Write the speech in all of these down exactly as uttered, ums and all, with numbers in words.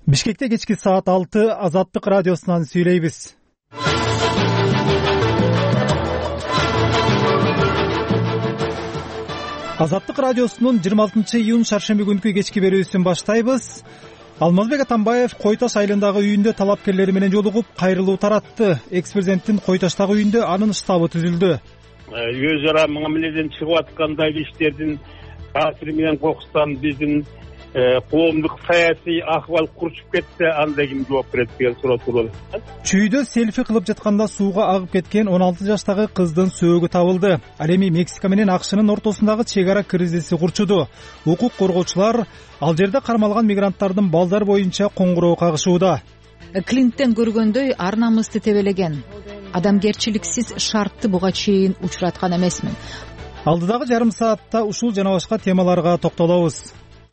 Бишкекте кечки саат алты Азаттык радиосунан сүйлөйбүз. Азаттык радиосунун жыйырма алтынчы июнь шаршемби күнкү кечки берүүсүн баштайбыз. Алмазбек Атамбаев Кой-Таш айылындагы үйүндө талапкерлери менен жолугуп, кайрылуу таратты. Экс-президенттин Кой-Таштагы үйүндө анын штабы түзүлдү. Өз ара мамиледен чыгып аткандагы иштердин таасири менен кокустан биздин коомдук саясий акыбал курчуп кетсе, анда ким жооп берет деген суроо тууралуу. Чүйдө селфи кылып жатканда сууга агып кеткен он алты жаштагы кыздын сөөгү табылды. Ал эми Мексика менен АКШнын ортосундагы чек ара кризиси курчуду. Укук коргоочулар ал жерде кармалган мигранттардын балдар боюнча коңгуроо кагышууда. Клинттен көргөндөй ар намысты тебелеген. Адамгерчиликсиз шартты буга чейин учураткан эмесмин. Алдыдагы жарым саатта ушул жана башка темаларга токтолобуз.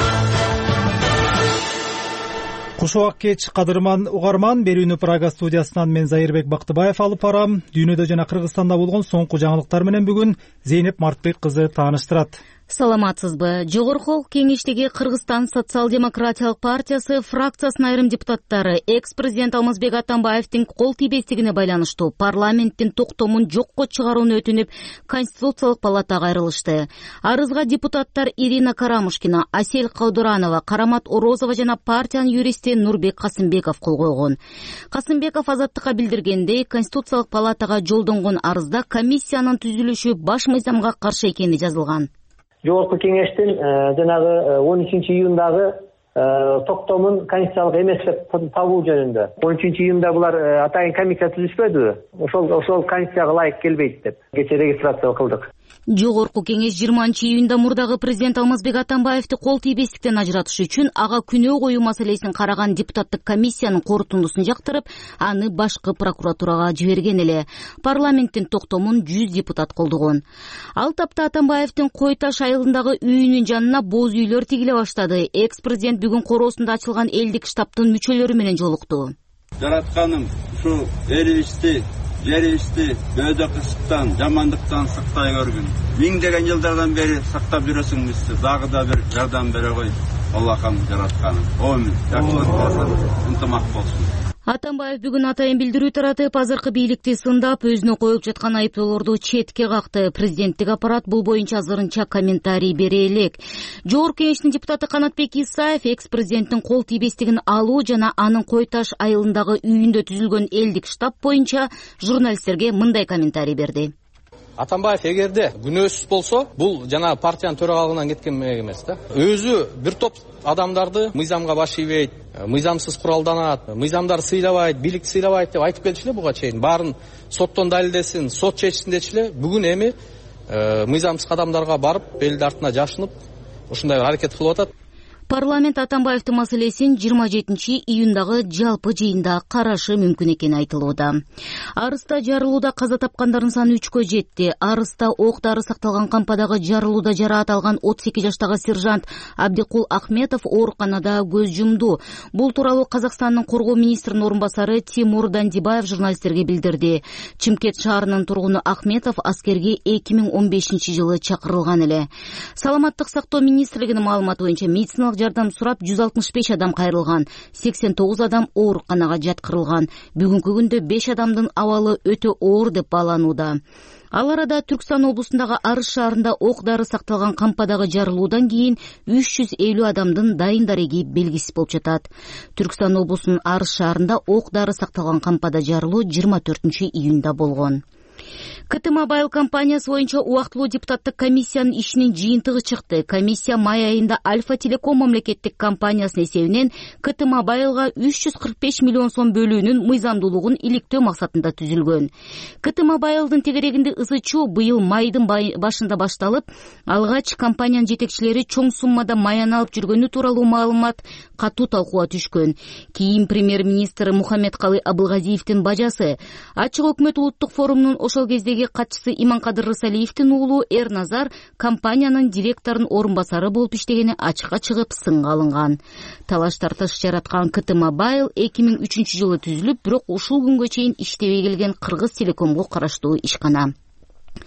Кушубак кеч кадырман угарман, берүүнү Прага студиясынан мен Зайырбек Бактыбаев алып барам. Дүйнөдө жана Кыргызстанда болгон соңку жаңылыктар менен бүгүн Зейнеп Мартбек кызы тааныштырат. Саламатсызбы? Жогорку кеңештеги Кыргызстан социал-демократиялык партиясы фракциясынын айрым депутаттары экс-президент Алмазбек Атамбаевдин кол тийбестигине байланыштуу парламенттин токтомун жокко чыгарууну өтүнүп, Конституциялык палатага кайрылышты. Арызга депутаттар Ирина Карамушкина, Асель Каудуранова, Карамат Орозова жана партиянын юристи Нурбек Касымбеков кол койгон. Касымбеков Азаттыкка билдиргендей, Конституциялык палатага жолдонгон арызда комиссиянын түзүлүшү баш мыйзамга каршы экени жазылган. Жогорку кеңештин жанагы он үчүнчү июндагы токтомун конституциялык эмес деп табуу жөнүндө. он үчүнчү июнда булар атайын комиссия түзүшпөдүбү? Ошол ошол конституцияга ылайык келбейт деп кечээ регистрация кылдык. Жогорку кеңеш жыйырманчы июнда мурдагы президент Алмазбек Атамбаевди кол тийбестиктен ажыратыш үчүн ага күнөө коюу маселесин караган депутаттык комиссиянын корутундусун жактырып, аны башкы прокуратурага жиберген эле. Парламенттин токтомун жүз депутат колдогон. Ал тапта Атамбаевдин Кой-Таш айылындагы үйүнүн жанына боз үйлөр тигиле баштады. Экс-президент бүгүн короосунда ачылган элдик штабтын мүчөлөрү менен жолукту. Жаратканым ушу элибизди, жерибизди бөөдө кысыктан, жамандыктан сактай көргүн. Миңдеген жылдардан бери сактап жүрөсүң бизди. Дагы да бир жардам бере кой. Аллахым жаратканым. Омин. Жакшылык болсун, ынтымак болсун. Атамбаев бүгүн атайын билдирүү таратып, азыркы бийликти сындап, өзүнө коюп жаткан айыптоолорду четке какты. Президенттик аппарат бул боюнча азырынча комментарий бере элек. Жогорку кеңештин депутаты Канатбек Исаев экс-президенттин кол тийбестигин алуу жана анын Кой-Таш айылындагы үйүндө түзүлгөн элдик штаб боюнча журналисттерге мындай комментарий берди. Атамбаев эгерде күнөөсүз болсо, бул жана партиянын төрагалыгынан кеткен эмес да. Өзү бир топ адамдарды мыйзамга баш ийбейт, мыйзамсыз куралданат, мыйзамдар сыйлабайт, бийликти сыйлабайт деп айтып келчү эле буга чейин. Баарын соттон далилдесин, сот чечсин дечү эле. Бүгүн эми мыйзамсыз кадамдарга барып, элди артына жашынып, ушундай бир аракет кылып атат. Парламент Атамбаевдин маселесин жыйырма жетинчи июндагы жалпы жыйында карашы мүмкүн экени айтылууда. Арыста жарылууда каза тапкандардын саны үчкө жетти. Арыста ок дары сакталган кампадагы жарылууда жараат алган отуз эки жаштагы сержант Абдикул Ахметов ооруканада көз жумду. Бул тууралуу Казакстандын коргоо министринин орун басары Тимур Дандибаев журналисттерге билдирди. Чымкент шаарынын тургуну Ахметов аскерге эки миң он бешинчи жылы чакырылган эле. Саламаттык сактоо министрлигинин маалыматы боюнча медициналык жардам сурап жүз алтымыш беш адам кайрылган, сексен тогуз адам ооруканага жаткырылган. Бүгүнкү күндө беш адамдын абалы өтө оор деп бааланууда. Ал арада Түркстан облусундагы Арыс шаарында ок дары сакталган кампадагы жарылуудан кийин үч жүз элүү адамдын дайын дареги белгисиз болуп жатат. Түркстан облусунун Арыс шаарында ок дары сакталган кампада жарылуу жыйырма төртүнчү июнда болгон. КТ Мобайл компаниясы боюнча убактылуу депутаттык комиссиянын ишинин жыйынтыгы чыкты. Комиссия май айында Альфа Телеком мамлекеттик компаниясынын эсебинен КТ Мобайлга үч жүз кырк беш миллион сом бөлүүнүн мыйзамдуулугун иликтөө максатында түзүлгөн. КТ Мобайлдын тегерегинде ысычуу быйыл майдын башында башталып, алгач компаниянын жетекчилери чоң суммада маян алып жүргөнү тууралуу маалымат катуу талкууга түшкөн. Кийин премьер-министр Мухаммедкалый Абылгазиевдин бажасы Ачык өкмөт улуттук форумунун ошол кездеги катчысы Иманкадыр Рысалиевдин уулу Эрназар компаниянын директорунун орун басары болуп иштегени ачыкка чыгып сынга алынган. Талаш тартыш жараткан КТ Мобайл эки миң үчүнчү жылы түзүлүп, бирок ушул күнгө чейин иштебей келген Кыргыз Телекомго караштуу ишкана.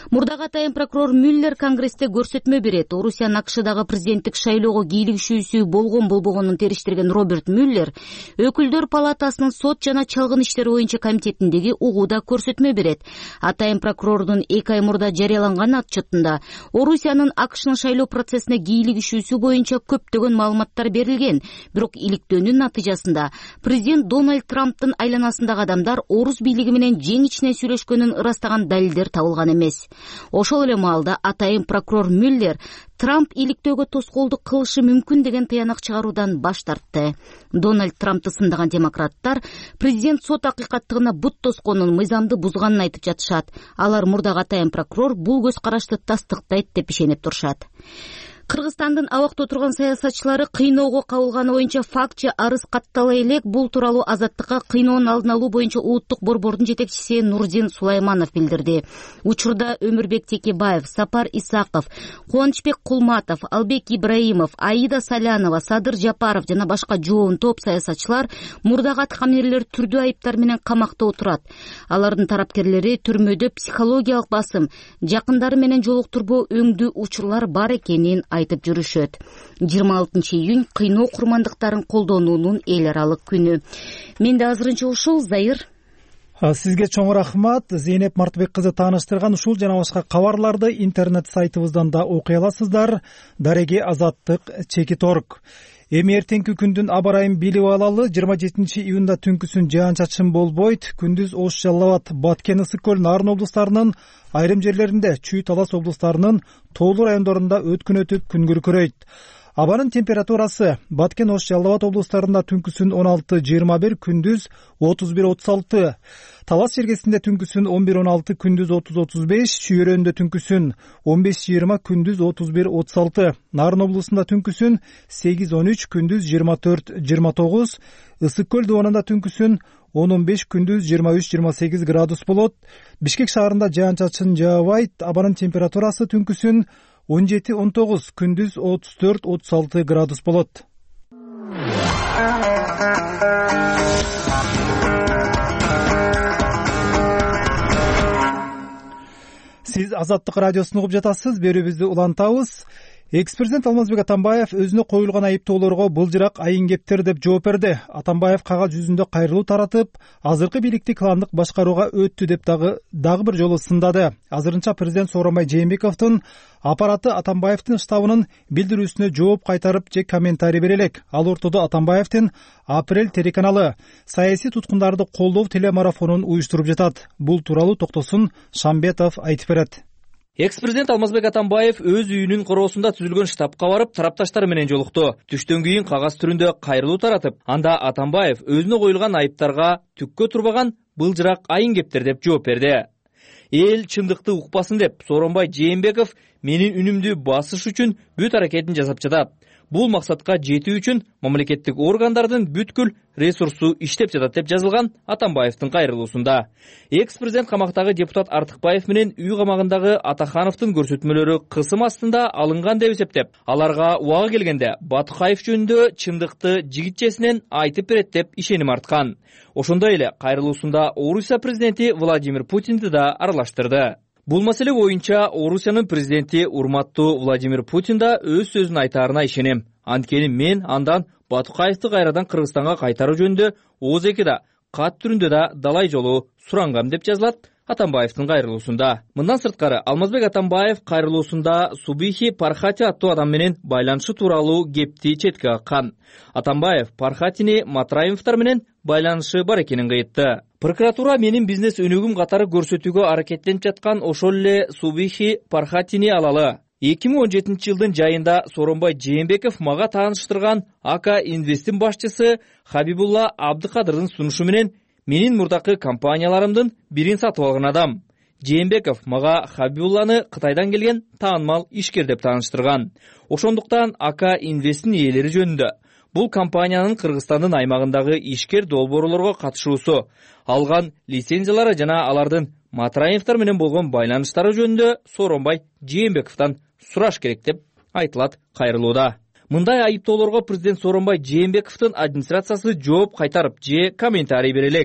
Мурдагы атайын прокурор Мюллер Конгрессте көрсөтмө берет. Орусиянын АКШдагы президенттик шайлоого кийлигишүүсү болгон болбогонун териштирген Роберт Мюллер Өкүлдөр палатасынын сот жана чалгын иштери боюнча комитетиндеги угууда көрсөтмө берет. Атайын прокурордун эки ай мурда жарыяланган отчетунда Орусиянын АКШнын шайлоо процессине кийлигишүүсү боюнча көптөгөн маалыматтар берилген. Бирок иликтөөнүн натыйжасында президент Дональд Трамптын айланасындагы адамдар орус бийлиги менен жең ичинен сүйлөшкөнүн ырастаган далилдер табылган эмес. Ошол эле маалда атайын прокурор Мюллер Трамп иликтөөгө тоскоолдук кылышы мүмкүн деген тыянак чыгаруудан баш тартты. Дональд Трампты сындаган демократтар президент сот акыйкаттыгына бут тосконун, мыйзамды бузганын айтып жатышат. Алар мурдагы атайын прокурор бул көз карашты тастыктайт деп ишенип турушат. Кыргызстандын абакта отурган саясатчылары кыйноого кабылганы боюнча фактчы арыз каттала элек. Бул тууралуу Азаттыкка кыйноонун алдын алуу боюнча улуттук борбордун жетекчиси Нурдин Сулайманов билдирди. Учурда Өмүрбек Текебаев, Сапар Исаков, Кубанычбек Кулматов, Албек Ибраимов, Аида Салянова, Садыр Жапаров жана башка жоон топ саясатчылар мурдагы аткаминерлер түрдүү айыптар менен камакта отурат. Алардын тарапкерлери түрмөдө психологиялык басым, жакындары менен жолуктурбоо өңдүү учурлар бар экенин айтып жүрүшөт. жыйырма алтынчы июнь кыйноо курмандыктарын колдонуунун эл аралык күнү. Менде азырынча ушул. Зайыр. Сизге чоң рахмат. Зейнеп Мартыбек кызы тааныштырган ушул жана башка кабарларды интернет сайтыбыздан да окуй аласыздар. Дареги Азаттык чекит точка орг. Эми эртеңки күндүн аба ырайын билип алалы. жыйырма жетинчи июнда түнкүсүн жаан-чачын болбойт. Күндүз Ош, Жалал Абад, Баткен, Ысык көл, Нарын облустарынын айрым жерлеринде, Чүй, Талас облустарынын тоолуу райондорунда өткүн өтүп күн күркүрөйт. Абанын температурасы Баткен, Ош, Жалал Абад облустарында түнкүсүн он алты жыйырма бир, күндүз отуз бир отуз алты. Талас жергесинде түнкүсүн он бир он алты, күндүз отуз отуз беш, Чүйөрөндө түнкүсүн он беш жыйырма, күндүз отуз бир отуз алты. Нарын облусунда түнкүсүн сегиз он үч, күндүз жыйырма төрт жыйырма тогуз. Ысык көл дубанында түнкүсүн он он беш, күндүз жыйырма үч жыйырма сегиз градус болот. Бишкек шаарында жаан-чачын жаабайт. Абанын температурасы түнкүсүн он жети он тогуз, күндүз отуз төрт отуз алты градус болот. Сиз Азаттык радиосун угуп жатасыз. Берүүбүздү улантабыз. Экс-президент Алмазбек Атамбаев өзүнө коюлган айыптоолорго былжырак айын кептер деп жооп берди. Атамбаев кагаз жүзүндө кайрылуу таратып, азыркы бийликти кландык башкарууга өттү деп дагы дагы бир жолу сындады. Азырынча президент Сооронбай Жээнбековдун аппараты Атамбаевдин штабынын билдирүүсүнө жооп кайтарып же комментарий бере элек. Ал ортодо Атамбаевдин Апрель телеканалы саясий туткундарды колдоо телемарафонун уюштуруп жатат. Бул тууралуу Токтосун Шамбетов айтып берет. Экс-президент Алмазбек Атамбаев өз үйүнүн короосунда түзүлгөн штабка барып, тарапташтары менен жолукту. Түштөн кийин кагаз түрүндө кайрылуу таратып, анда Атамбаев өзүнө коюлган айыптарга түккө турбаган былжырак айын кептер деп жооп берди. Эл чындыкты укпасын деп Сооронбай Жээнбеков менин үнүмдү басыш үчүн бүт аракетин жасап жатат. Бул максатка жетүү үчүн мамлекеттик органдардын бүткүл ресурсу иштеп жатат деп жазылган Атамбаевдин кайрылуусунда. Экс-президент камактагы депутат Артыкбаев менен үй камагындагы Атахановдун көрсөтмөлөрү кысым астында алынган деп эсептеп, аларга убагы келгенде Батукаев жөнүндө чындыкты жигитчесинен айтып берет деп ишеним арткан. Ошондой эле кайрылуусунда Орусия президенти Владимир Путинди да аралаштырды. Бул маселе боюнча Орусиянын президенти урматтуу Владимир Путин да өз сөзүн айтаарына ишенем. Анткени мен андан Батукаевди кайрадан Кыргызстанга кайтаруу жөнүндө ооз эки да кат түрүндө да далай жолу сурангам деп жазылат Атамбаевдин кайрылуусунда. Мындан сырткары Алмазбек Атамбаев кайрылуусунда Субихи Пархати аттуу адам менен байланышы тууралуу кепти четке каккан. Атамбаев Пархатини Матраимовдор менен байланышы бар экенин кыйтты. Прокуратура менин бизнес өнүгүм катары көрсөтүүгө аракеттенип жаткан ошол эле Субихи Пархатини алалы. эки миң он жетинчи жылдын жайында Сооронбай Жээнбеков мага тааныштырган АК Инвесттин башчысы Хабибулла Абдыкадырдын сунушу менен менин мурдакы компанияларымдын бирин сатып алган адам. Жээнбеков мага Хабибулланы Кытайдан келген таанымал ишкер деп тааныштырган. Ошондуктан АК Инвесттин ээлери жөнүндө бул компаниянын Кыргызстандын аймагындагы ишкер долбоорлорго катышуусу, алган лицензиялары жана алардын Матраимовдор менен болгон байланыштары жөнүндө Сооронбай Жээнбековдон сураш керек деп айтылат кайрылууда. Мындай айыптоолорго президент Сооронбай Жээнбековдун администрациясы жооп кайтарып же комментарий бере элек.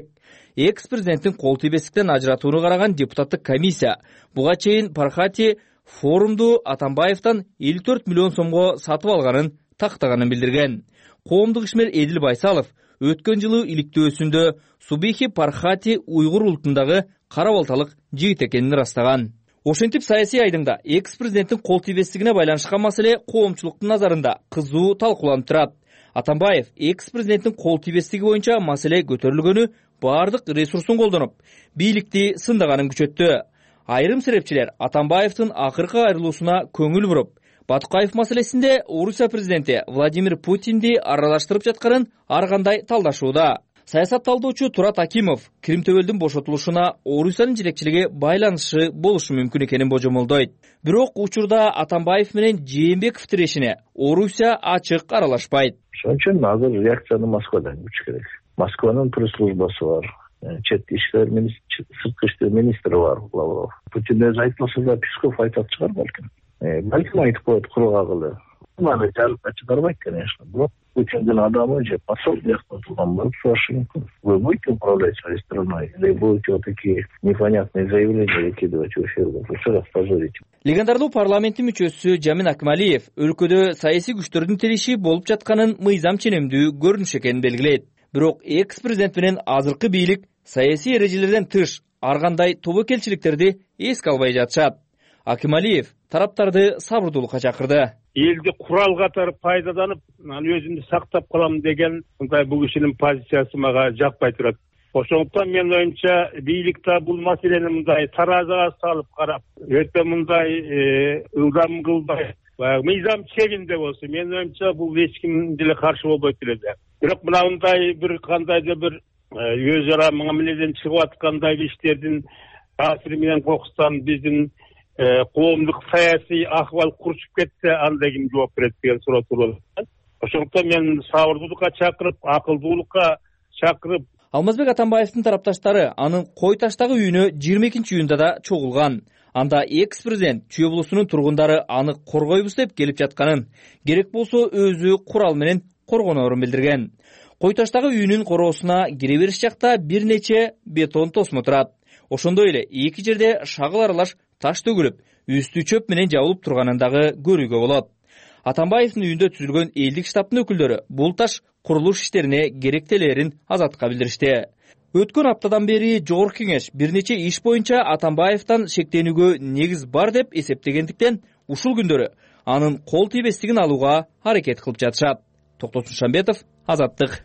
экс президенттин кол тийбестиктен ажыратууну караган депутаттык комиссия буга чейин Пархати форумду Атамбаевден элүү төрт миллион сомго сатып алганын тактаганын билдирген. Коомдук ишмер Эдил Байсалов өткөн жылы иликтөөсүндө Субихи Пархати уйгур улутундагы кара балталык жигит экенин ырастаган. Ошентип саясий айдыңда экс президенттин кол тийбестигине байланышкан маселе коомчулуктун назарында кызуу талкууланып турат. Атамбаев экс президенттин кол тийбестиги боюнча маселе көтөрүлгөнү бардык ресурсун колдонуп, бийликти сындаганын күчөттү. Айрым серепчилер Атамбаевдин акыркы айрылуусуна көңүл буруп, Батукаев маселесинде Орусия президенти Владимир Путинди аралаштырып жатканын ар кандай талдашууда. Саясат талдоочу Турат Акимов Крим төбөлдүн бошотулушуна Орусиянын жетекчилиги байланышы болушу мүмкүн экенин божомолдойт. Бирок учурда Атамбаев менен Жээнбеков тирешине Орусия ачык аралашпайт. Ошон үчүн азыр реакцияны Москвадан күтүш керек. Москванын пресс-службасы бар, чет иштер министри, сырткы иштер министри бар, Лавров. Путин өзү айтпаса да Песков айтат чыгар балким. Балким айтып коет куру кагылы. Маны жалпы чыгарбайт, конечно. Бирок Путиндин адамы же посол диякта турган болуп сурашы мүмкүн. Вы будете управлять своей страной или будете вот такие непонятные заявления выкидывать в эфир? Вы что раз позорите? Легендарлуу парламенттин мүчөсү Жамин Акмалиев өлкөдө саясий күчтөрдүн тиреши болуп жатканын мыйзам ченемдүү көрүнүш экенин белгилейт. Бирок экс президент менен азыркы бийлик саясий эрежелерден тыш ар кандай тобокелчиликтерди эске албай жатышат. Акмалиев тараптарды сабырдуулукка чакырды. Элди курал катары пайдаланып, анан өзүмдү сактап калам деген мындай бул кишинин позициясы мага жакпай турат. Ошондуктан мен оюмча бийликте бул маселени мындай таразага салып карап, өтө мындай ылдам кылбай, баягы мыйзам чегинде болсо, мен оюмча бул эч ким деле каршы болбойт эле. Бирок мындай бир кандайдыр бир өз ара мамиледен чыгып аткандай иштердин таасири менен кокустан биздин коомдук саясий акыбал курчуп кетсе, анда ким жооп берет деген суроо туруп атат. Ошондуктан мен сабырдуулукка чакырып, акылдуулукка чакырып. Алмазбек Атамбаевдин тарапташтары анын Кой таштагы үйүнө жыйырма экинчи июнда да чогулган. Анда экс президент Чүй облусунун тургундары аны коргойбуз деп келип жатканын, керек болсо өзү курал менен коргоноорун билдирген. Кой таштагы үйүнүн короосуна кире бериш жакта бир нече бетон тосмо турат. Ошондой эле эки жерде шагыл аралаш таш төгүлүп, үстү чөп менен жабылып турганын дагы көрүүгө болот. Атамбаевдин үйүндө түзүлгөн элдик штабтын өкүлдөрү бул таш курулуш иштерине керектелерин Азатка билдиришти. Өткөн аптадан бери Жогорку Кеңеш бир нече иш боюнча Атамбаевден шектенүүгө негиз бар деп эсептегендиктен ушул күндөрү анын кол тийбестигин алууга аракет кылып жатышат. Токтосун Шамбетов, Азаттык.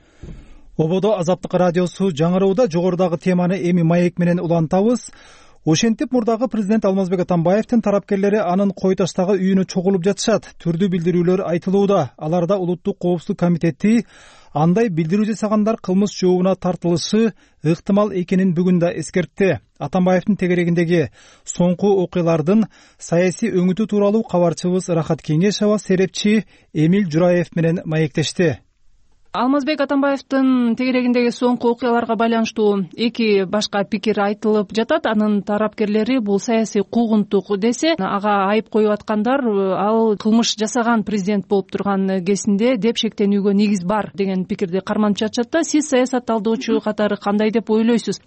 Ободо Азаттык радиосу жаңыроодо жогорудагы теманы эми маек менен улантабыз. Ошентип мурдагы президент Алмазбек Атамбаевдин тарапкерлери анын Кой таштагы үйүнө чогулуп жатышат. Түрдүү билдирүүлөр айтылууда. Аларда Улуттук коопсуздук комитети андай билдирүү жасагандар кылмыш жообуна тартылышы ыктымал экенин бүгүн да эскертти. Атамбаевдин тегерегиндеги соңку окуялардын саясий өңүтү тууралуу кабарчыбыз Рахат Кеңешова серепчи Эмил Жураев менен маектешти. Алмазбек Атамбаевдин тегерегиндеги соңку окуяларга байланыштуу эки башка пикир айтылып жатат. Анын тарапкерлери бул саясий куугунтук десе, ага айып коюп аткандар ал кылмыш жасаган президент болуп турган кезинде деп шектенүүгө негиз бар деген пикирди карманып жатышат да. Сиз саясат талдоочу катары кандай деп ойлойсуз?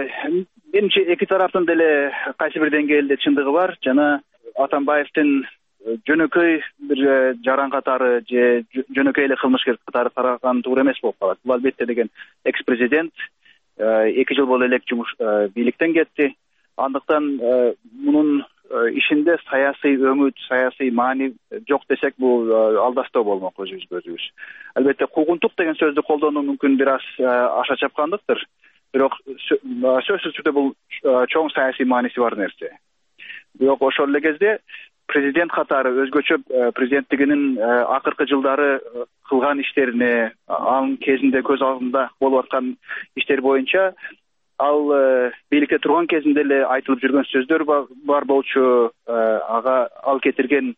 Менимче эки тараптын деле кайсы бир деңгээлде чындыгы бар. Жана Атамбаевдин жөнөкөй бир жаран катары же жөнөкөй эле кылмышкер катары караган туура эмес болуп калат. Бул албетте деген экс президент эки жыл боло элек жумуш бийликтен кетти. Андыктан мунун ишинде саясий өңүт, саясий маани жок десек бул алдастоо болмок өзүбүзгө өзүбүз. Албетте куугунтук деген сөздү колдонуу мүмкүн бир аз аша чапкандыктыр. Бирок сөзсүз түрдө бул чоң саясий мааниси бар нерсе. Бирок ошол эле кезде президент катары өзгөчө президенттигинин акыркы жылдары кылган иштерине, анын кезинде көз алдында болуп аткан иштер боюнча ал бийликте турган кезинде эле айтылып жүргөн сөздөр бар болчу. Ага ал кетирген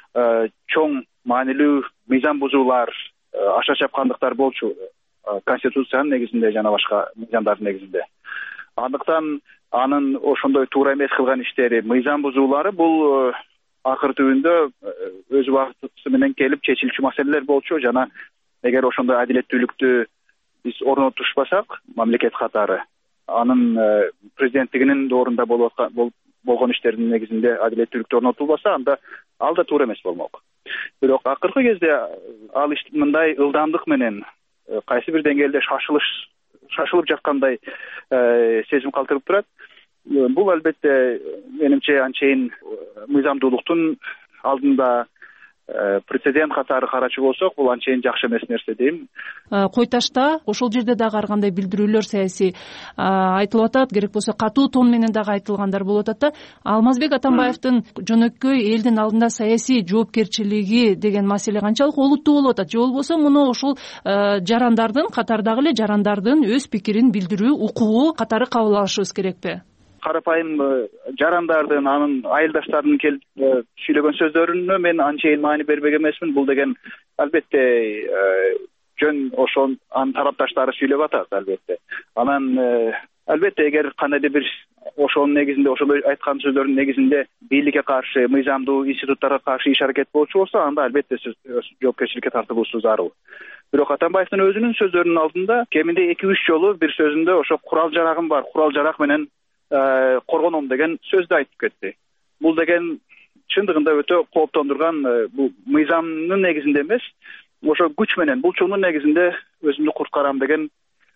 чоң маанилүү мыйзам бузуулар, аша чапкандыктар болчу конституциянын негизинде жана башка мыйзамдардын негизинде. Андыктан анын ошондой туура эмес кылган иштери, мыйзам бузуулары бул акыр түбүндө өз убакыты менен келип чечилчү маселелер болчу. Жана эгер ошондой адилеттүүлүктү биз орнотушпасак, мамлекет катары, анын президенттигинин доорунда болуп аткан болгон иштердин негизинде адилеттүүлүктү орнотулбаса, анда ал да туура эмес болмок. Бирок акыркы кезде ал иш мындай ылдамдык менен кайсы бир деңгээлде шашылыш шашылып жаткандай сезим калтырып турат. Бул албетте менимче анчейин мыйзамдуулуктун алдында прецедент катары карачу болсок, бул анчейин жакшы эмес нерсе дейм. Койташта ошол жерде дагы ар кандай билдирүүлөр саясий айтылып атат, керек болсо катуу тон менен дагы айтылгандар болуп атат да. Алмазбек Атамбаевдин жөнөкөй элдин алдында саясий жоопкерчилиги деген маселе канчалык олуттуу болуп атат? Же болбосо муну ошол жарандардын, катардагы эле жарандардын өз пикирин билдирүү укугу катары кабыл алышыбыз керекпи? Карапайым жарандардын, анын айылдаштарынын келип сүйлөгөн сөздөрүнө мен анчейин маани бербек эмесмин. Бул деген албетте жөн ошол анын тарапташтары сүйлөп атат албетте. Анан албетте эгер кандайдыр бир ошонун негизинде, ошол айткан сөздөрдүн негизинде бийликке каршы, мыйзамдуу институттарга каршы иш аракет болчу болсо, анда албетте жоопкерчиликке тартылуусу зарыл. Бирок Атамбаевдин өзүнүн сөздөрүнүн алдында кеминде эки үч жолу бир сөзүндө ошо курал жарагым бар, курал жарак менен коргоном деген сөздү айтып кетти. Бул деген чындыгында өтө кооптондурган, бул мыйзамдын негизинде эмес, ошо күч менен, булчуңдун негизинде өзүмдү куткарам деген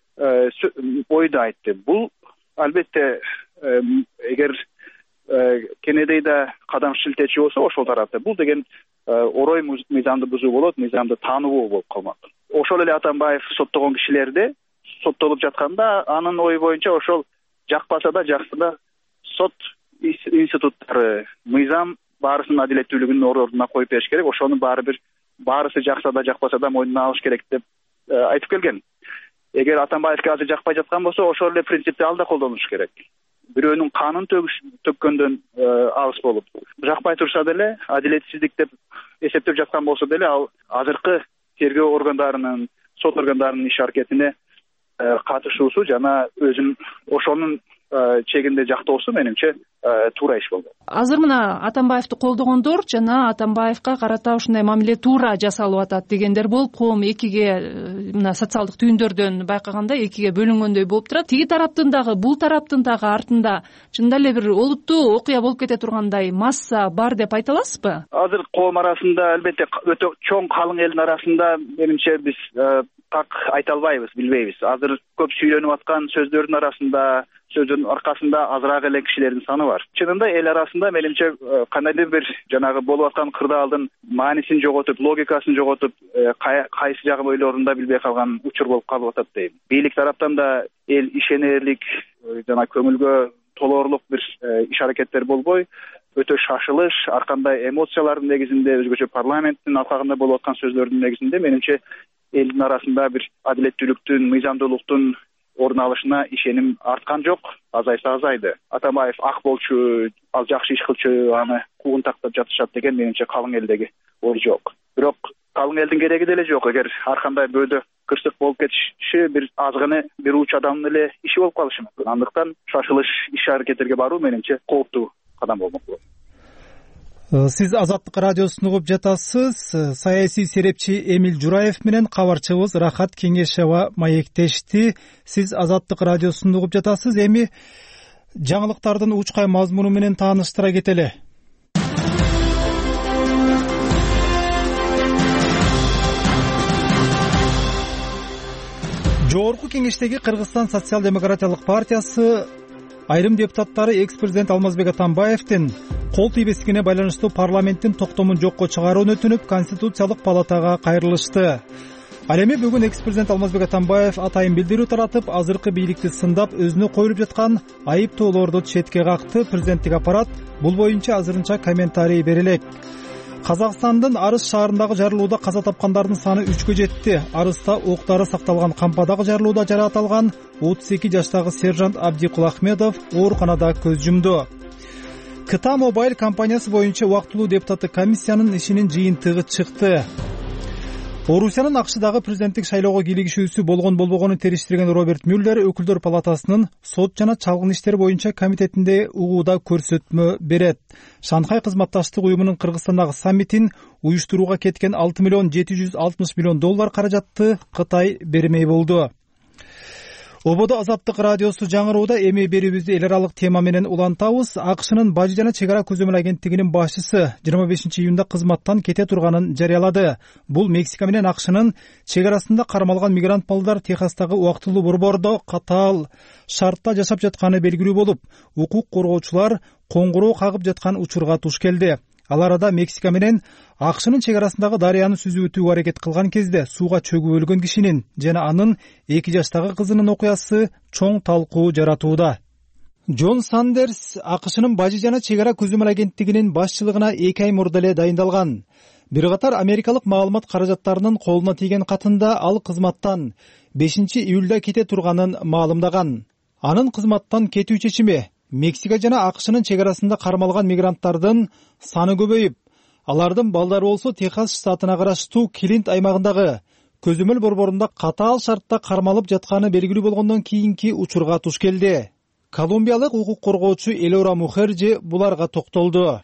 ойду айтты. Бул албетте эгер кенедей да кадам шилтечү болсо ошол тарапта, бул деген орой мыйзамды бузуу болот, мыйзамды таануу болуп калмак. Ошол эле Атамбаев соттогон кишилерде соттолуп жатканда анын ою боюнча ошол жакпаса да жакса да сот институттары, мыйзам баарысынын адилеттүүлүгүн ордуна коюп бериш керек. Ошонун баары бир баарысы жакса да жакпаса да мойнуна алыш керек деп айтып келген. Эгер Атамбаевге азыр жакпай жаткан болсо, ошол эле принципти ал да колдонуш керек. Бирөөнүн канын төккөндөн алыс болуп, жакпай турса деле, адилетсиздик деп эсептеп жаткан болсо деле, ал азыркы тергөө органдарынын, сот органдарынын иш аракетине катышуусу жана өзүн ошонун чегинде жактоосу менимче туура иш болду. Азыр мына Атамбаевди колдогондор жана Атамбаевга карата ушундай мамиле туура жасалып атат дегендер болуп, коом экиге мына социалдык түйүндөрдөн байкаганда экиге бөлүнгөндөй болуп турат. Тиги тараптын дагы, бул тараптын дагы артында чындап эле бир олуттуу окуя болуп кете тургандай масса бар деп айта аласызбы? Азыр коом арасында, албетте өтө чоң калың элдин арасында менимче биз так айта албайбыз, билбейбиз. Азыр көп сүйлөнүп аткан сөздөрдүн арасында, сөздөрдүн аркасында азыраак эле кишилердин саны бар. Чынында эл арасында менимче кандайдыр бир жанагы болуп аткан кырдаалдын маанисин жоготуп, логикасын жоготуп, кайсы жагы ойлорунда билбей калган учур болуп калып атат дейм. Бийлик тараптан да эл ишенерлик, жана көңүлгө толоорлук бир иш аракеттер болбой, өтө шашылыш, ар кандай эмоциялардын негизинде, өзгөчө парламенттин алкагында болуп аткан сөздөрдүн негизинде менимче элдин арасында бир адилеттүүлүктүн, мыйзамдуулуктун орун алышына ишеним арткан жок, азайса азайды. Атамбаев ак болчу, ал жакшы иш кылчу, аны куугун тактап жатышат деген менимче калың элдеги ой жок. Бирок калың элдин кереги деле жок. Эгер ар кандай бөөдө кырсык болуп кетиши бир азгыны бир уч адамдын эле иши болуп калышы мүмкүн. Андыктан шашылыш иш аракеттерге баруу менимче кооптуу кадам болмок болот. Сиз Азаттык радиосун угуп жатасыз. Саясий серепчи Эмиль Жураев менен кабарчыбыз Рахат Кеңешева маектешти. Сиз Азаттык радиосун угуп жатасыз. Эми жаңылыктардын учкай мазмуну менен тааныштыра кетели. Жогорку Кеңештеги Кыргызстан социал-демократиялык партиясы айрым депутаттары экс-президент Алмазбек Атамбаевдин кол тийбестигине байланыштуу парламенттин токтомун жокко чыгарууну өтүнүп, Конституциялык палатага кайрылышты. Ал эми бүгүн экс-президент Алмазбек Атамбаев атайын билдирүү таратып, азыркы бийликти сындап, өзүнө коюлуп жаткан айыптоолорду четке какты. Президенттик аппарат бул боюнча азырынча комментарий бере элек. Казакстандын Арыс шаарындагы жарылууда каза тапкандардын саны үчкө жетти. Арыста октары сакталган кампадагы жарылууда жаракат алган отуз эки жаштагы сержант Абдикул Ахмедов ооруканада көз жумду. Кыта Мобайл компаниясы боюнча убактылуу депутаттык комиссиянын ишинин жыйынтыгы чыкты. Орусиянын АКШдагы президенттик шайлоого кийлигишүүсү болгон болбогонун териштирген Роберт Мюллер өкүлдөр палатасынын сот жана чалгын иштер боюнча комитетинде угууда көрсөтмө берет. Шанхай кызматташтык уюмунун Кыргызстандагы саммитин уюштурууга кеткен алты миллион жети жүз алтымыш миллион доллар каражатты Кытай бермей болду. ободо Азаттык радиосу жаңырууда. Эми берүүбүздү эл аралык тема менен улантабыз. АКШнын Бажы жана чек ара көзөмөл агенттигинин башчысы жыйырма бешинчи июнда кызматтан кете турганын жарыялады. Бул Мексика менен АКШнын чек арасында кармалган мигрант балдар Техастагы убактылуу борбордо катаал шартта жашап жатканы белгилүү болуп, укук коргоочулар коңгуроо кагып жаткан учурга туш келди. Ал арада Мексика менен АКШнын чек арасындагы дарыяны сүзүп өтүүгө аракет кылган кезде сууга чөгүп өлгөн кишинин жана анын эки жаштагы кызынын окуясы чоң талкуу жаратууда. Джон Сандерс АКШнын Бажы жана чек ара көзөмөл агенттигинин башчылыгына эки ай мурда эле дайындалган. Бир катар америкалык маалымат каражаттарынын колуна тийген катында ал кызматтан бешинчи июлда кете турганын маалымдаган. Анын кызматтан кетүү чечими Мексика жана АКШнын чек арасында кармалган мигранттардын саны көбөйүп, алардын балдары болсо Техас штатына караштуу Клинт аймагындагы көзөмөл борборунда катаал шартта кармалып жатканы белгилүү болгондон кийинки учурга туш келди. Колумбиялык укук коргоочу Элора Мухерджи буларга токтолду.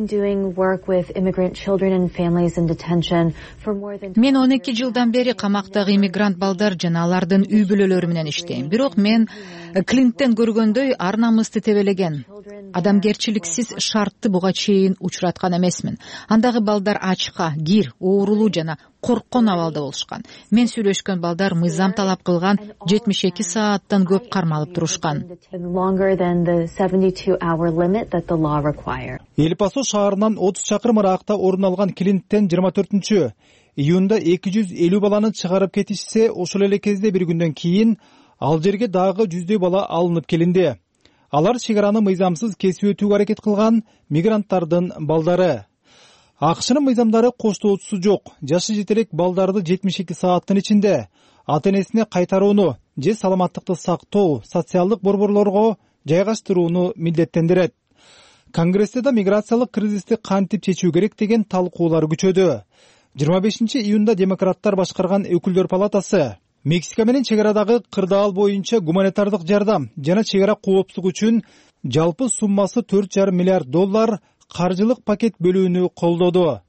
Мен он эки жылдан бери камактагы иммигрант балдар жана алардын үй бүлөлөрү менен иштейм. Бирок мен Клинттен көргөндөй ар намысты тебелеген, адамгерчиликсиз шартты буга чейин учураткан эмесмин. Андагы балдар ачка, кир, оорулуу жана корккон абалда болушкан. Мен сүйлөшкөн балдар мыйзам талап кылган жетимиш эки сааттан көп кармалып турушкан. Эль Пасо шаарынан отуз чакырым ыраакта орун алган Клинттен жыйырма төртүнчү июнда эки жүз элүү баланы чыгарып кетишсе, ошол эле кезде бир күндөн кийин ал жерге дагы жүздөй бала алынып келинди. Алар чек араны мыйзамсыз кесип өтүүгө аракет кылган мигранттардын балдары. АКШнын мыйзамдары коштоочусу жок. Жашы жетелек балдарды жетимиш эки сааттын ичинде ата-энесине кайтарууну же саламаттыкты сактоо социалдык борборлорго жайгаштырууну милдеттендирет. Конгрессте да миграциялык кризисти кантип чечүү керек деген талкуулар күчөдү. жыйырма бешинчи июнда демократтар башкарган өкүлдөр палатасы Мексика менен чек арадагы кырдаал боюнча гуманитардык жардам жана чек ара коопсуздугу үчүн жалпы суммасы төрт жарым миллиард доллар каржылык пакет бөлүүнү колдоду.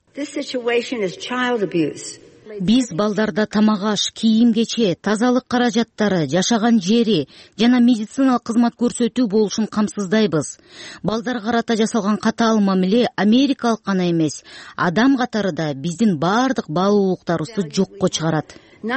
Биз балдарда тамак аш, кийим кече, тазалык каражаттары, жашаган жери жана медициналык кызмат көрсөтүү болушун камсыздайбыз. Балдарга карата жасалган катаал мамиле америкалык гана эмес, адам катары да биздин баардык баалуулуктарыбызды жокко чыгарат.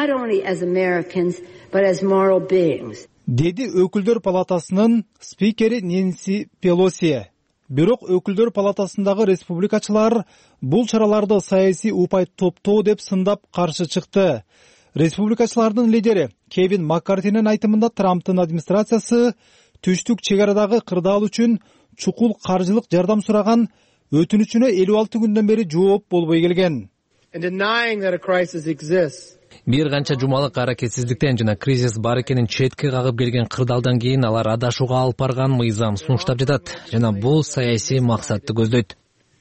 Деди өкүлдөр палатасынын спикери Нэнси Пелоси. Бирок өкүлдөр палатасындагы республикачылар бул чараларды саясий упай топтоо деп сындап каршы чыкты. Республикачылардын лидери Кевин Маккартинин айтымында Трамптын администрациясы түштүк чек арадагы кырдаал үчүн чукул каржылык жардам сураган өтүнүчүнө элүү алты күндөн бери жооп болбой келген. Бир канча жумалык аракетсиздиктен жана кризис бар экенин четке кагып келген кырдаалдан кийин алар адашууга алып барган мыйзам сунуштап жатат жана бул саясий максатты көздөйт.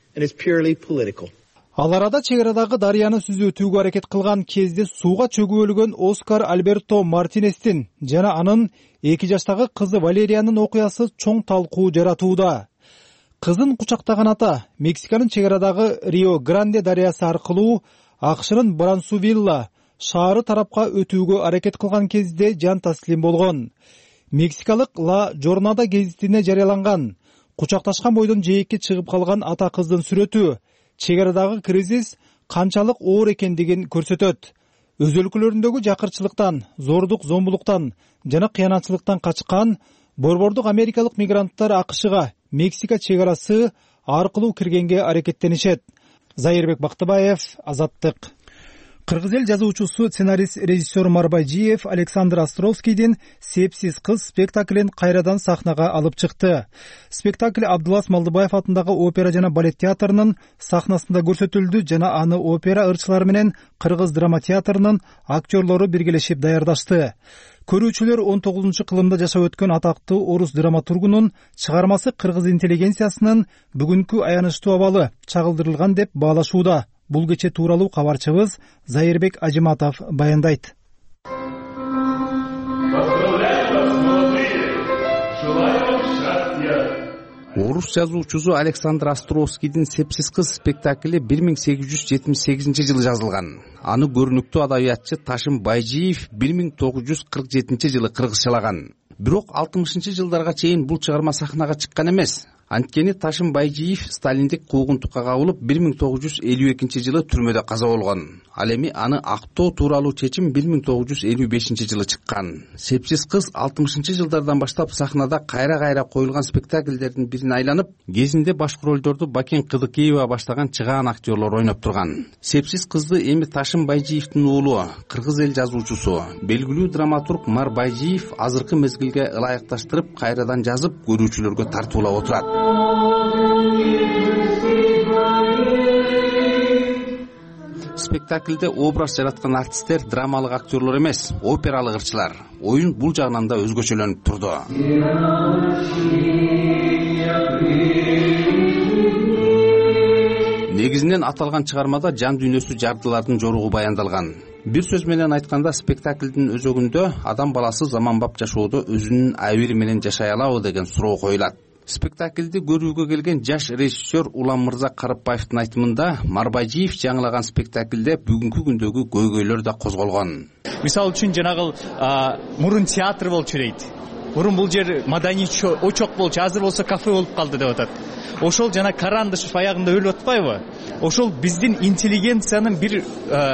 Ал арада чек арадагы дарыяны сүзүп өтүүгө аракет кылган кезде сууга чөгүп өлгөн Оскар Альберто Мартинестин жана анын эки жаштагы кызы Валериянын окуясы чоң талкуу жаратууда. Кызын кучактаган ата Мексиканын чек арадагы Рио Гранде дарыясы аркылуу АКШнын Брансувилла шаары тарапка өтүүгө аракет кылган кезде жан таслим болгон. Мексикалык Ла Жорнада гезитине жарыяланган кучакташкан бойдон жээкке чыгып калган ата кыздын сүрөтү чек арадагы кризис канчалык оор экендигин көрсөтөт. Өз өлкөлөрүндөгү жакырчылыктан, зордук зомбулуктан жана кыянатчылыктан качкан борбордук америкалык мигранттар АКШга Мексика чек арасы аркылуу киргенге аракеттенишет. Зайырбек Бактыбаев, Азаттык. Кыргыз эл жазуучусу, сценарист, режиссер Марбайжиев Александр Островскийдин «Сепсиз кыз» спектаклин кайрадан сахнага алып чыкты. Спектакль Абдулас Малдыбаев атындагы опера жана балет театрынын сахнасында көрсөтүлдү жана аны опера ырчылары менен Кыргыз драма театрынын актерлору биргелешип даярдашты. Көрүүчүлөр он тогузунчу кылымда жашап өткөн атактуу орус драматургунун чыгармасы кыргыз интеллигенциясынын бүгүнкү аянычтуу абалы чагылдырылган деп баалашууда. Бул кече тууралуу кабарчыбыз Зайырбек Ажиматов баяндайт. Орус орус жазуучусу Александр Островскийдин «Сепсиз кыз» спектакли бир миң сегиз жүз жетимиш сегизинчи жылы жазылган. Аны көрүнүктүү адабиятчы Ташым Байжиев бир миң тогуз жүз кырк жетинчи жылы кыргызчалаган. Бирок алтымышынчы жылдарга чейин бул чыгарма сахнага чыккан эмес. Анткени Ташым Байжиев сталиндик куугунтукка кабылып бир миң тогуз жүз элүү экинчи жылы түрмөдө каза болгон. Ал эми аны актоо тууралуу чечим бир миң тогуз жүз элүү бешинчи жылы чыккан. «Сепсиз кыз» алтымышынчы жылдардан баштап сахнада кайра-кайра коюлган спектакльдердин бирине айланып, кезинде башкы ролдорду Бакен Кыдыкеева баштаган чыгаан актерлор ойноп турган. «Сепсиз кызды» эми Ташым Байжиевдин уулу, кыргыз эл жазуучусу, белгилүү драматург Мар Байжиев азыркы мезгилге ылайыкташтырып, кайрадан жазып, көрүүчүлөргө тартуулап отурат. Спектакльде образ жараткан артисттер драмалык актерлор эмес, опералык ырчылар. Оюн бул жагынан да өзгөчөлөнүп турду. Негизинен аталган чыгармада жан дүйнөсү жардылардын жоругу баяндалган. Бир сөз менен айтканда, спектакльдин өзөгүндө адам баласы заманбап жашоодо өзүнүн абири менен жашай алабы деген суроо коюлат. Спектакльди көрүүгө келген жаш режиссер Улам Мырза Карапбаевдин айтымында, Мар Байжиев жаңылаган спектакльде бүгүнкү күндөгү көйгөйлөр да козголгон. Мисалы үчүн жанагыл мурун театр болчу дейт. Мурун бул жер маданий очок болчу, азыр болсо кафе болуп калды деп атат. Ошол жана Карандышев аягында өлүп атпайбы? Ошол биздин интеллигенциянын бир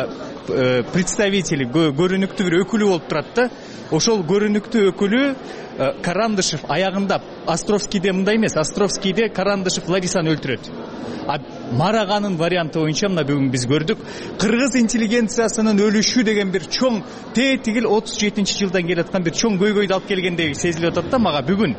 представители, көрүнүктүү бир өкүлү болуп турат да. Ошол көрүнүктүү өкүлү Карандышев аягында, Островскийде мындай эмес, Островскийде Карандышев Ларисаны өлтүрөт. А Мараганын варианты боюнча мына бүгүн биз көрдүк, кыргыз интеллигенциясынын өлүшү деген бир чоң тетигил отуз жетинчи жылдан келаткан бир чоң көйгөйдү алып келгендей сезилип атат да мага бүгүн.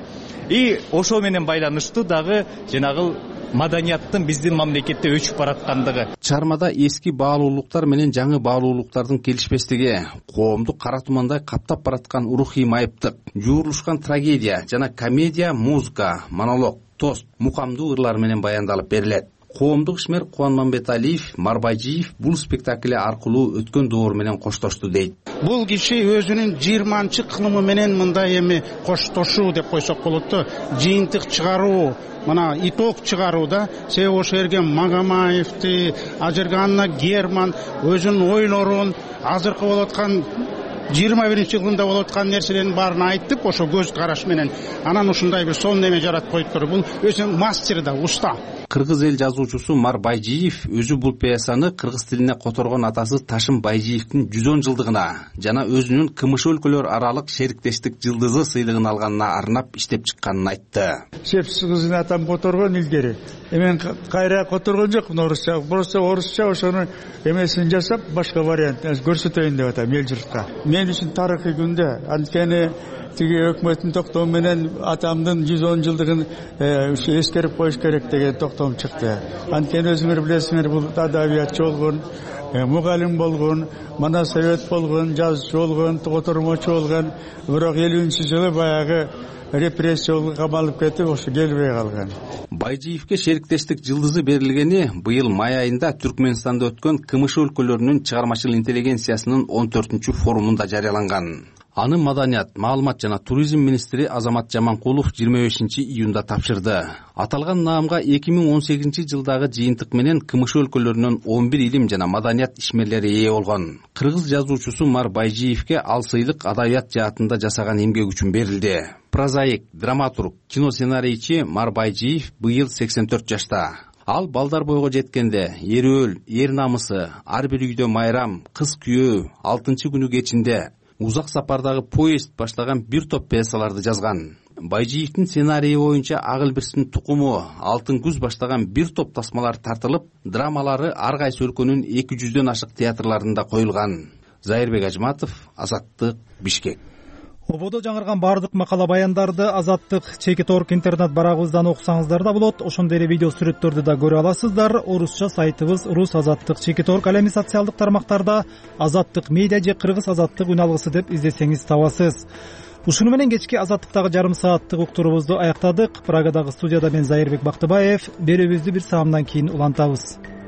И ошол менен байланыштуу дагы жанагыл маданияттын биздин мамлекетте өчүп бараткандыгы. Чыгармада эски баалуулуктар менен жаңы баалуулуктардын келишпестиги, коомду кара тумандай каптап бараткан урухий майыптык, жуурулушкан трагедия жана комедия, музыка, монолог, тост, мукамдуу ырлар менен баяндалып берилет. Коомдук ишмер Кубан Мамбеталиев, Мар Байжиев бул спектакль аркылуу өткөн доор менен коштошту дейт. Бул киши өзүнүн жыйырманчы кылымы менен мындай эми коштошуу деп койсок болот да, жыйынтык чыгаруу, мына итог чыгарууда себеби ошол жерге Магомаевди, Ажырганна Герман өзүнүн ойлорун, азыркы болуп аткан жыйырма биринчи жылында болуп аткан нерселердин баарын айтып, ошо көз караш менен анан ушундай бир сонун эме жаратып коюптур. Бул өзүнүн мастер да, уста. Кыргыз эл жазуучусу Мар Байжиев өзү бул пьесаны кыргыз тилине которгон атасы Ташым Байжиевдин жүз он жылдыгына жана өзүнүн КМШ өлкөлөр аралык шериктештик жылдызы сыйлыгын алганына арнап иштеп чыкканын айтты. Сепсиз кызын атам которгон илгери. Эмен кайра которгон жокмун орусча. Просто орусча ошону эмесин жасап, башка вариант көрсөтөйүн деп атам эл журтка. Мен үчүн тарыхый күндө, анткени тиги өкмөттүн токтому менен атамдын жүз он жылдыгын эскерип коюш керек деген токтом чыкты. Анткени өзүңөр билесиңер, бул адабиятчы болгон, мугалим болгон, мана совет болгон, жазчы болгон, котормочу болгон, бирок элүүнчү жылы баягы репрессиялык камалып кетип, ошо келбей калган. Байжиевке шериктештик жылдызы берилгени быйыл май айында Түркмөнстанда өткөн КМШ өлкөлөрүнүн чыгармачыл интеллигенциясынын он төртүнчү форумунда жарыяланган. Аны Маданият, маалымат жана туризм министри Азамат Жаманкулов жыйырма бешинчи июнда тапшырды. Аталган наамга эки миң он сегизинчи жылдагы жыйынтык менен КМШ өлкөлөрүнөн он бир илим жана маданият ишмерлери ээ болгон. Кыргыз жазуучусу Мар Байжиевке ал сыйлык адабият жаатында жасаган эмгеги үчүн берилди. Прозаик, драматург, кино сценарийчи Мар Байжиев быйыл сексен төрт жашта. Ал балдар бойго жеткенде Эр өл, Эр намысы, Ар бир үйдө майрам, Кыз күйөө, Алтынчы күнү кечинде, Узак сапардагы поезд баштаган бир топ пьесаларды жазган. Байжиевдин сценарийи боюнча Агылбирстин тукуму, Алтын күз баштаган бир топ тасмалар тартылып, драмалары ар кайсы өлкөнүн эки жүздөн ашык театрларында коюлган. Зайырбек Ажматов, Азаттык, Бишкек. Ободо жаңырган бардык макала баяндарды Азаттык Чекиторг интернет барагыбыздан окусаңыздар да болот. Ошондой эле видео сүрөттөрдү да көрө аласыздар. Орусча сайтыбыз Рус Азаттык Чекиторг, ал эми социалдык тармактарда Азаттык медиа же Кыргыз Азаттык үн алгысы деп издесеңиз табасыз. Ушуну менен кечки Азаттыктагы жарым сааттык уктуруубузду аяктадык. Прагадагы студияда мен Зайырбек Бактыбаев. Берүүбүздү бир саамдан кийин улантабыз.